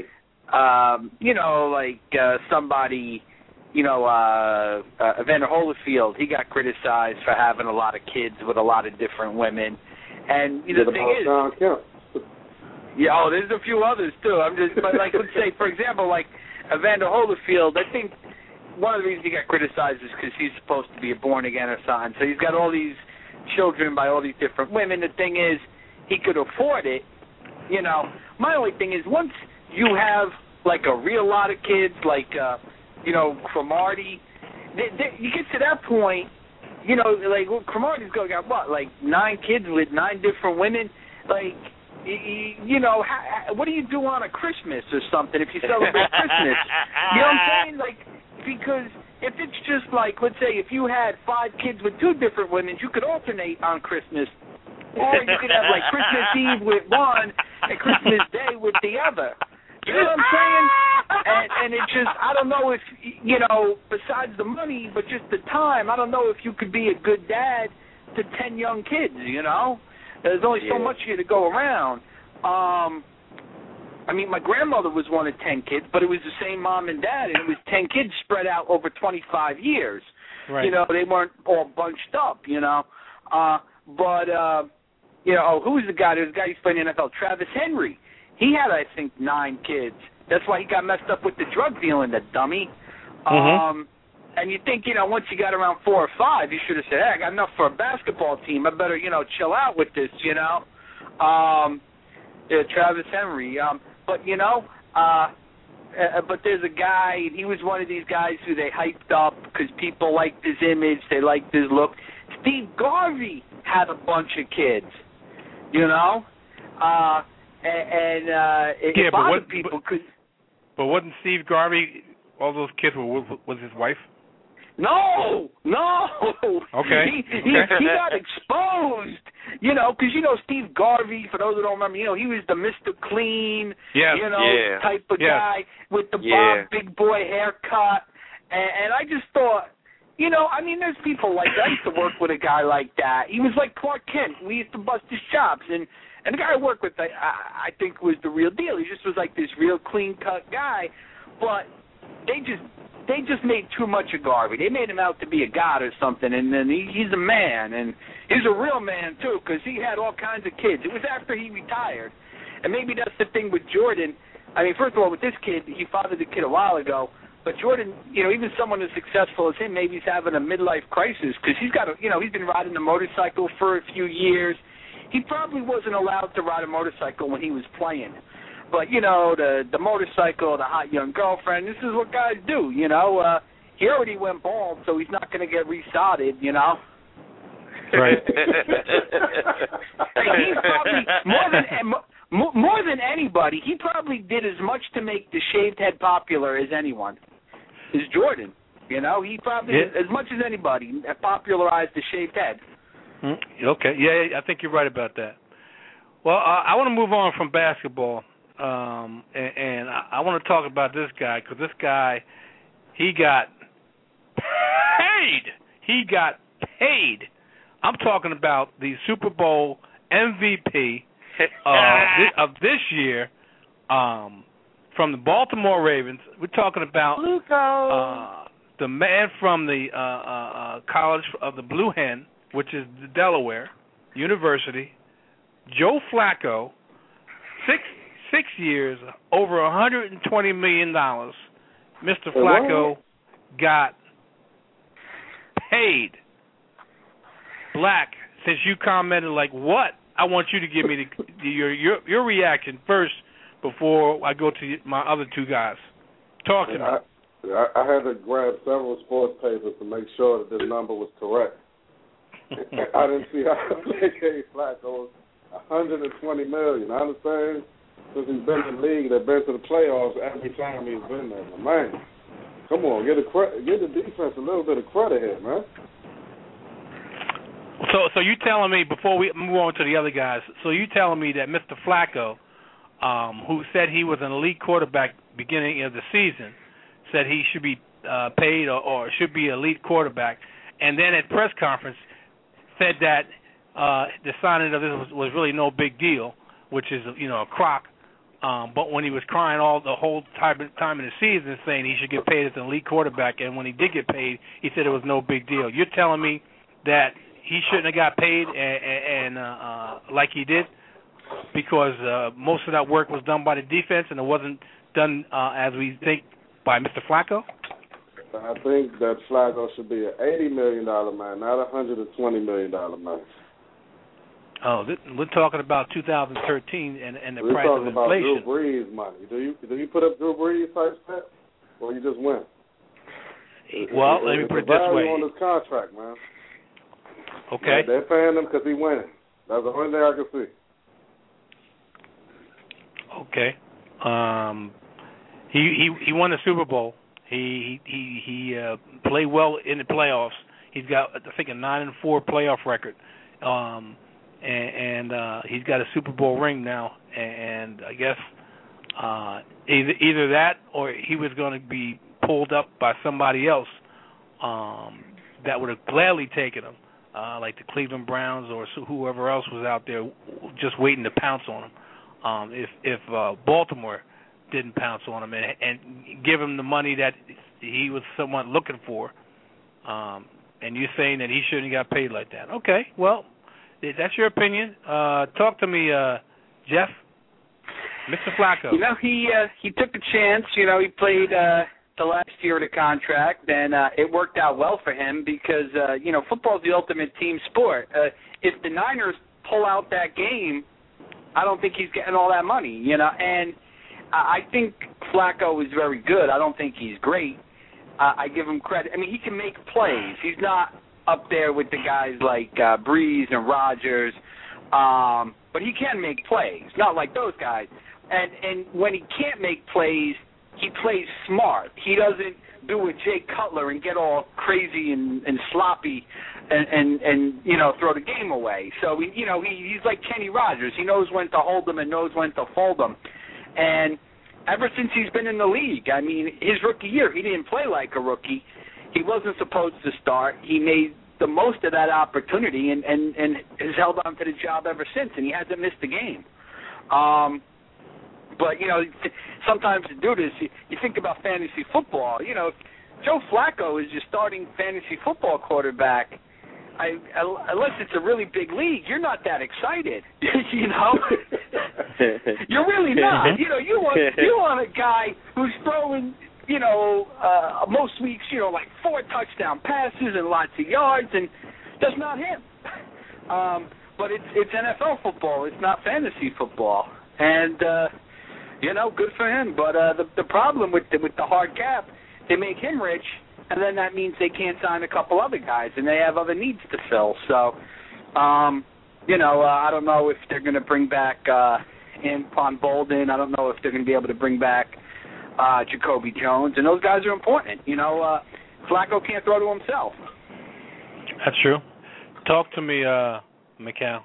somebody, Evander Holyfield, he got criticized for having a lot of kids with a lot of different women, and the thing is, there's a few others too. But let's say, for example, like Evander Holyfield, I think one of the reasons he got criticized is because he's supposed to be a born again or something. So he's got all these children by all these different women. The thing is, he could afford it. My only thing is, once you have like a real lot of kids, like Cromartie, you get to that point. Cromartie's got what, like 9 kids with 9 different women, like. What do you do on a Christmas or something if you celebrate Christmas? You know what I'm saying? Like, because if it's just like, let's say, if you had 5 kids with 2 different women, you could alternate on Christmas. Or you could have, like, Christmas Eve with one and Christmas Day with the other. You know what I'm saying? And it just, I don't know if, besides the money, but just the time, I don't know if you could be a good dad to 10 young kids, There's only so much here to go around. My grandmother was one of 10 kids, but it was the same mom and dad, and it was 10 kids spread out over 25 years. Right. They weren't all bunched up, Who was the guy? There's a guy who's playing in the NFL, Travis Henry. He had, I think, 9 kids. That's why he got messed up with the drug dealing, that dummy. And you think, once you got around 4 or 5, you should have said, hey, I got enough for a basketball team. I better, chill out with this, Travis Henry. But there's a guy, he was one of these guys who they hyped up because people liked his image, they liked his look. Steve Garvey had a bunch of kids, it bothered people. But wasn't Steve Garvey, all those kids was his wife? No. Okay. He got exposed, because Steve Garvey, for those who don't remember, he was the Mr. Clean, type of guy with the Bob Big Boy haircut, and I just thought, there's people like that. I used to work with a guy like that. He was like Clark Kent. We used to bust his chops, and the guy I worked with, I think was the real deal. He just was like this real clean-cut guy, but they just made too much of Garvey. They made him out to be a god or something, and then he's a man, and he's a real man, too, because he had all kinds of kids. It was after he retired, and maybe that's the thing with Jordan. First of all, with this kid, he fathered the kid a while ago, but Jordan, even someone as successful as him, maybe he's having a midlife crisis, because he's got he's been riding a motorcycle for a few years. He probably wasn't allowed to ride a motorcycle when he was playing. But, the motorcycle, the hot young girlfriend, this is what guys do, He already went bald, so he's not going to get resodded, Right. He's probably, more than anybody, he probably did as much to make the shaved head popular as anyone. Is Jordan. He probably, as much as anybody, popularized the shaved head. Okay. Yeah, I think you're right about that. Well, I want to move on from basketball. And I want to talk about this guy because this guy, he got paid. I'm talking about the Super Bowl MVP of this year from the Baltimore Ravens. We're talking about the man from the College of the Blue Hen, which is Delaware University, Joe Flacco. 6 years, over $120 million. Mr. Flacco got paid. Black, since you commented like what, I want you to give me your reaction first before I go to my other 2 guys. Talk to me. I had to grab several sports papers to make sure that this number was correct. I didn't see how they gave Flacco $120 million. I understand. Since he's been in the league, they've been to the playoffs every time he's been there. But man, come on, get the defense a little bit of credit here, man. So you telling me, before we move on to the other guys, so you telling me that Mr. Flacco, who said he was an elite quarterback beginning of the season, said he should be paid or should be an elite quarterback, and then at press conference said that the signing of this was really no big deal, which is a crock. But when he was crying the whole time in the season, saying he should get paid as an elite quarterback, and when he did get paid, he said it was no big deal. You're telling me that he shouldn't have got paid and like he did because most of that work was done by the defense and it wasn't done as we think by Mr. Flacco? I think that Flacco should be an $80 million man, not a $120 million man. Oh, we're talking about 2013 and the price of inflation. We're talking about Drew Brees money. Do you put up Drew Brees type stats, or you just win? Well, let me put it this way. On this contract, man. Okay. They're paying him because he winning. That's the only thing I can see. Okay. He won the Super Bowl. He played well in the playoffs. He's got, I think, a 9-4 playoff record. And he's got a Super Bowl ring now, and I guess either that or he was going to be pulled up by somebody else that would have gladly taken him, like the Cleveland Browns or whoever else was out there just waiting to pounce on him. If Baltimore didn't pounce on him and give him the money that he was somewhat looking for, and you're saying that he shouldn't have got paid like that. Okay, well, that's your opinion. Talk to me, Jeff. Mr. Flacco. You know, he took a chance. You know, he played the last year of the contract, and it worked out well for him because, you know, football is the ultimate team sport. If the Niners pull out that game, I don't think he's getting all that money, you know. And I think Flacco is very good. I don't think he's great. I give him credit. I mean, he can make plays. He's not up there with the guys like Breeze and Rodgers, but he can make plays, not like those guys. And when he can't make plays, he plays smart. He doesn't do a Jay Cutler and get all crazy and sloppy and you know, throw the game away. So, he's like Kenny Rogers. He knows when to hold them and knows when to fold them. And ever since he's been in the league, I mean, his rookie year, he didn't play like a rookie. He wasn't supposed to start. He made the most of that opportunity and has held on to the job ever since, and he hasn't missed a game. But, you know, sometimes to do this, you think about fantasy football. You know, Joe Flacco is your starting fantasy football quarterback. Unless it's a really big league, you're not that excited. You know, you're really not. You know, you want a guy who's throwing, you know, most weeks, you know, like 4 touchdown passes and lots of yards, and that's not him. But it's NFL football. It's not fantasy football, and you know, good for him. But the problem with the hard cap, they make him rich, and then that means they can't sign a couple other guys, and they have other needs to fill. So, you know, I don't know if they're going to bring back Anquan Boldin. I don't know if they're going to be able to bring back Jacoby Jones, and those guys are important. You know, Flacco can't throw to himself. That's true. Talk to me, Mikal.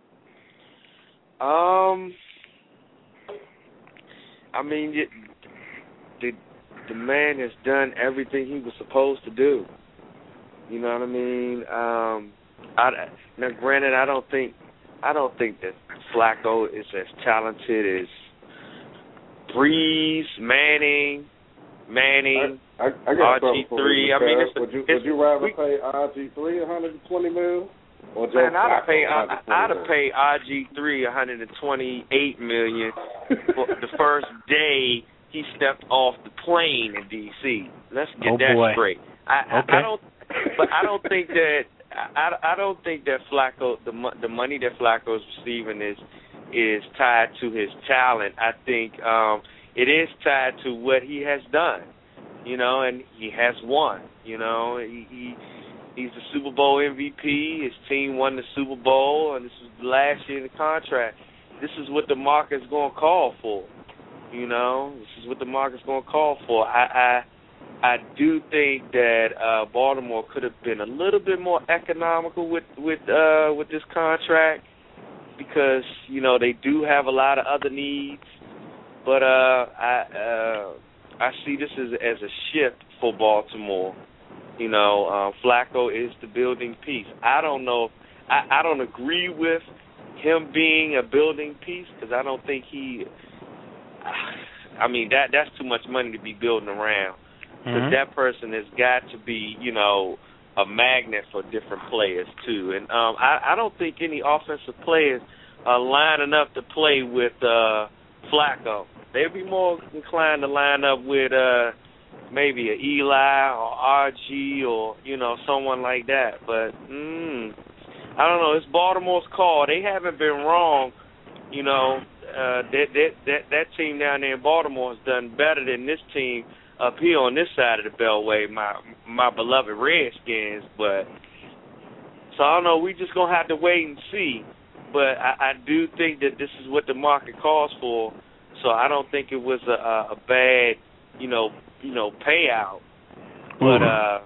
I mean, the man has done everything he was supposed to do. You know what I mean? Now, granted, I don't think that Flacco is as talented as Breeze, Manning, I got RG3. I mean, would you rather pay RG3 $120 million? Man, I'd pay RG3 $128 million for the first day he stepped off the plane in D.C. Let's get that straight. I don't think that Flacco, the money that Flacco is receiving is tied to his talent. I think it is tied to what he has done, you know, and he has won. You know, he's the Super Bowl MVP. His team won the Super Bowl, and this was the last year of the contract. This is what the market's going to call for. You know, this is what the market's going to call for. I do think that Baltimore could have been a little bit more economical with this contract because, you know, they do have a lot of other needs. But I see this as a shift for Baltimore. You know, Flacco is the building piece. I don't know. I don't agree with him being a building piece because I don't think he I mean, that's too much money to be building around. Because that person has got to be, you know, a magnet for different players too. And I don't think any offensive players are lining up to play with Flacco. They'd be more inclined to line up with maybe a Eli or RG or, you know, someone like that. But I don't know. It's Baltimore's call. They haven't been wrong. You know, that team down there in Baltimore has done better than this team up here on this side of the Beltway, my beloved Redskins. But so I don't know. We just gonna have to wait and see. But I do think that this is what the market calls for. So I don't think it was a bad, you know, payout. But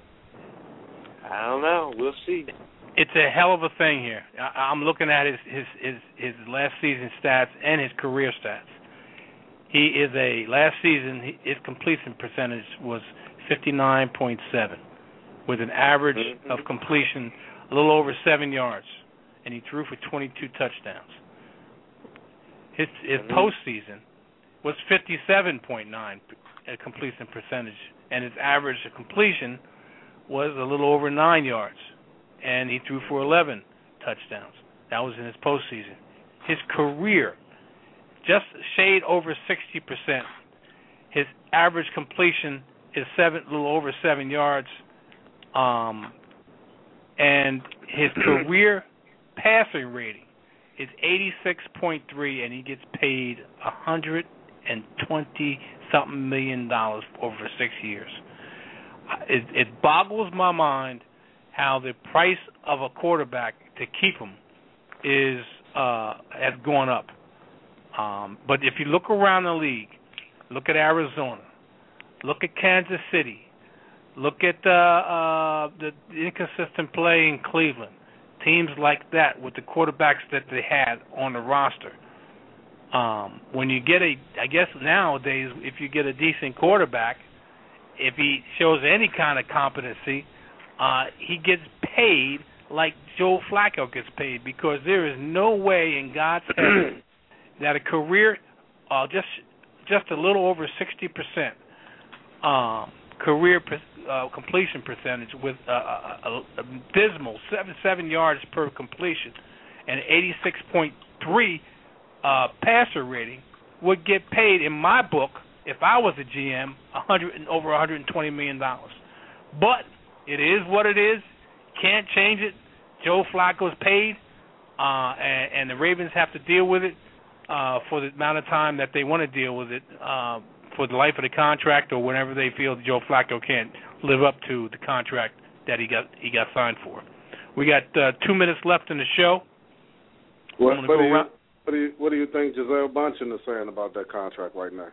I don't know. We'll see. It's a hell of a thing here. I'm looking at his last season stats and his career stats. He is last season, his completion percentage was 59.7 with an average of completion a little over 7 yards, and he threw for 22 touchdowns. His postseason was 57.9 completion percentage, and his average of completion was a little over 9 yards, and he threw for 11 touchdowns. That was in his postseason. His career, just shade over 60%. His average completion is a little over 7 yards, and his career passing rating is 86.3, and he gets paid $120-something million over 6 years. It boggles my mind how the price of a quarterback to keep him has gone up. But if you look around the league, look at Arizona, look at Kansas City, look at the inconsistent play in Cleveland, teams like that with the quarterbacks that they had on the roster. When you get I guess nowadays, if you get a decent quarterback, if he shows any kind of competency, he gets paid like Joe Flacco gets paid, because there is no way in God's heaven that a career, just a little over 60% career completion percentage with a dismal 7 yards per completion and 86.3 passer rating would get paid, in my book, if I was a GM, over $120 million. But it is what it is. Can't change it. Joe Flacco's paid, and the Ravens have to deal with it for the amount of time that they want to deal with it, for the life of the contract, or whenever they feel that Joe Flacco can't live up to the contract that he got signed for. We got 2 minutes left in the show. What do you think Gisele Bündchen is saying about that contract right now?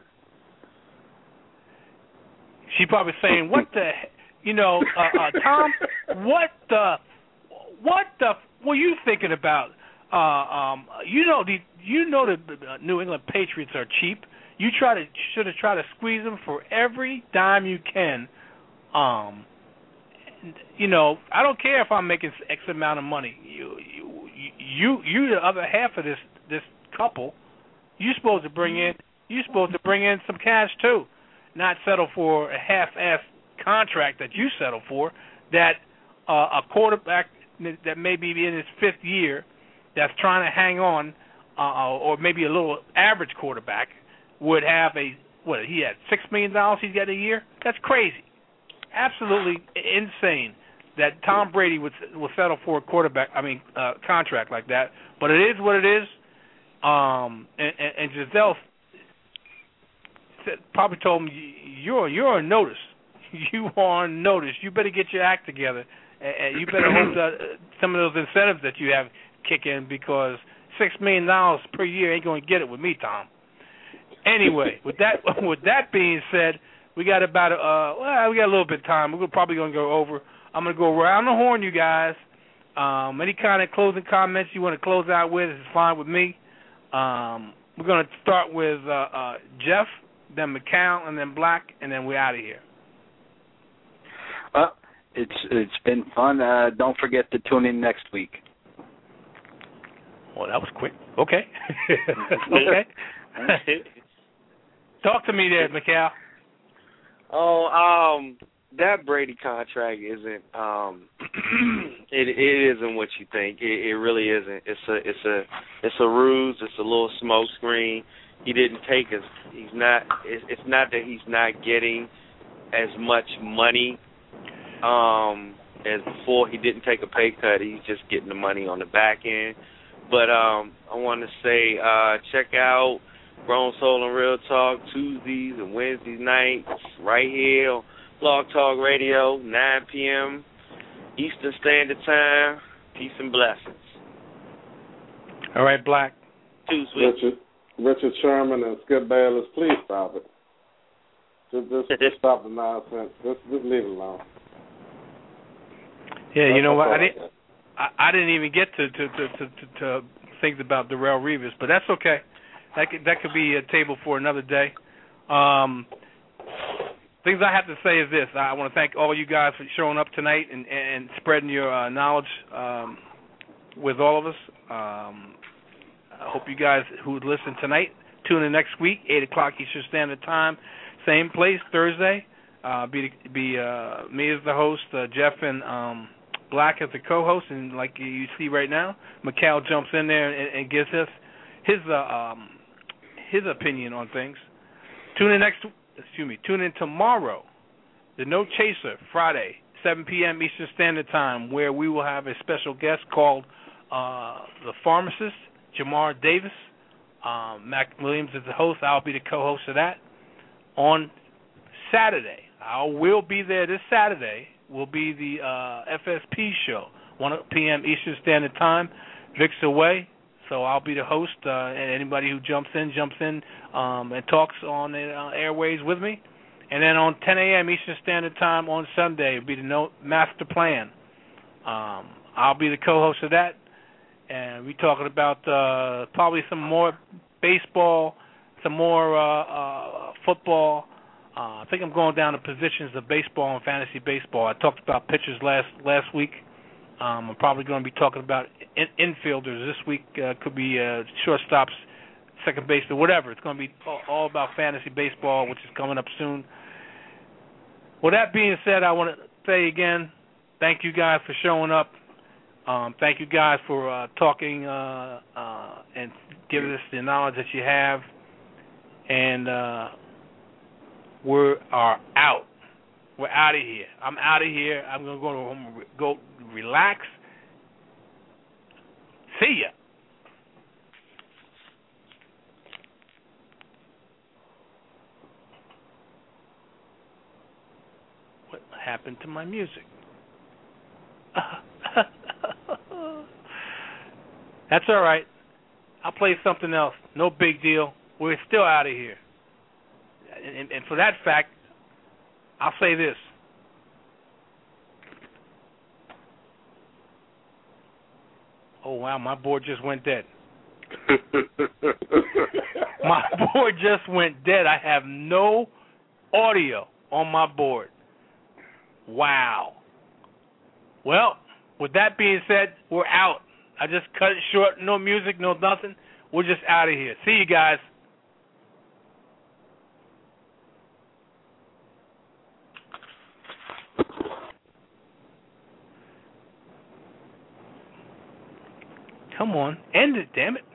She probably saying, "What the, Tom? What the were you thinking about? The New England Patriots are cheap. You should have tried to squeeze them for every dime you can. I don't care if I'm making X amount of money. You the other half of this couple. You're supposed to bring in some cash too, not settle for a half-ass contract that you settle for. That a quarterback that may be in his fifth year, that's trying to hang on, or maybe a little average quarterback would have he had $6 million he's got a year? That's crazy. Absolutely insane that Tom Brady would settle for a contract like that. But it is what it is. And Gisele probably told him, you're on notice. You are on notice. You better get your act together. And you better hope that some of those incentives that you have kick in, because $6 million per year ain't going to get it with me, Tom. Anyway, with that being said, we got about we got a little bit of time. We're probably going to go over. I'm going to go around the horn, you guys. Any kind of closing comments you want to close out with is fine with me. We're going to start with Jeff, then McCown, and then Black, and then we're out of here. Well, it's been fun. Don't forget to tune in next week. Well, that was quick. Okay. Okay. Talk to me there, Mikal. Oh, that Brady contract isn't. It isn't what you think. It really isn't. It's a ruse. It's a little smoke screen. He didn't take his. He's not. It's not that he's not getting as much money as before. He didn't take a pay cut. He's just getting the money on the back end. But I want to say, check out Grown Soul and Real Talk Tuesdays and Wednesday nights right here on Blog Talk Radio, 9 p.m. Eastern Standard Time. Peace and blessings. All right, Black. Too sweet. Richard Sherman and Skip Bayless, please stop it. Just stop the nonsense. Just leave it alone. Yeah, you know what? I didn't even get to think about Darrelle Revis, but that's okay. That could be a table for another day. Things I have to say is this. I want to thank all you guys for showing up tonight and spreading your knowledge with all of us. I hope you guys who listen tonight tune in next week, 8 o'clock Eastern Standard Time, same place, Thursday. Be me as the host, Jeff and Black as the co-host, and like you see right now, Mikal jumps in there and gives us his opinion on things. Tune in tomorrow, the No Chaser, Friday, 7 p.m. Eastern Standard Time, where we will have a special guest called the pharmacist, Jamar Davis. Mac Williams is the host. I'll be the co-host of that. On Saturday, I will be there this Saturday, will be the FSP show, 1 p.m. Eastern Standard Time. Vic's away, so I'll be the host, and anybody who jumps in and talks on the airways with me. And then on 10 a.m. Eastern Standard Time on Sunday will be the Master Plan. I'll be the co-host of that, and we're talking about probably some more baseball, some more football. I think I'm going down to positions of baseball and fantasy baseball. I talked about pitchers last week. I'm probably going to be talking about infielders this week. Could be shortstops, second base, or whatever. It's going to be all about fantasy baseball, which is coming up soon. With that being said, I want to say again, thank you guys for showing up. Thank you guys for talking and giving us the knowledge that you have. And we are out. We're out of here. I'm out of here. I'm going to go home, go relax. See ya. What happened to my music? That's all right. I'll play something else. No big deal. We're still out of here. And for that fact, I'll say this. Oh, wow, my board just went dead. My board just went dead. I have no audio on my board. Wow. Well, with that being said, we're out. I just cut it short. No music, no nothing. We're just out of here. See you guys. Come on, end it, damn it.